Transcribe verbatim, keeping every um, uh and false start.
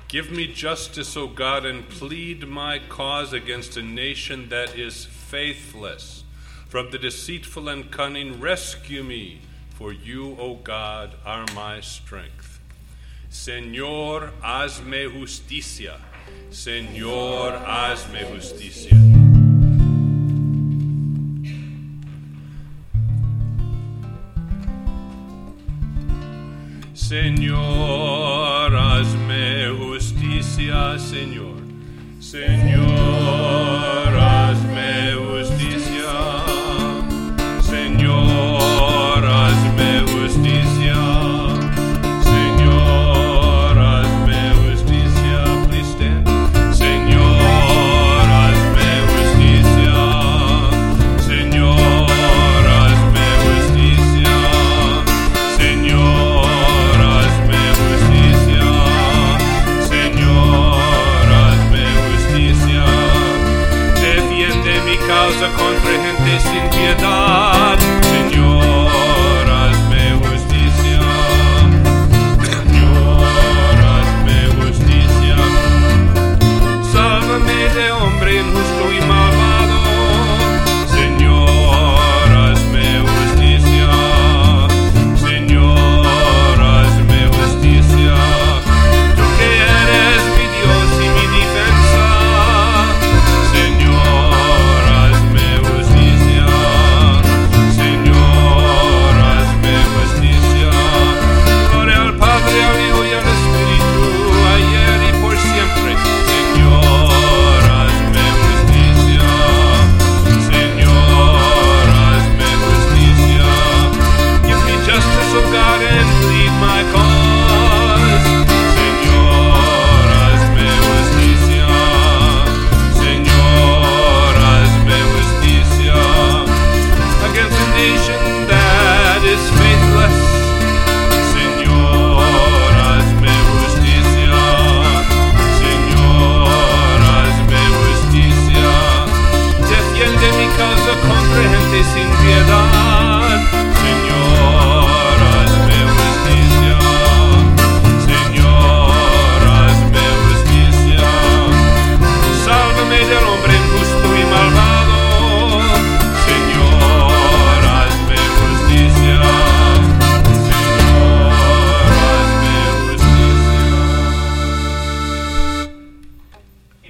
Give me justice, O God, and plead my cause against a nation that is faithless. From the deceitful and cunning, rescue me, for you, O God, are my strength. Señor, hazme justicia. Señor, hazme justicia. Señor, hazme justicia, Señor. Señor.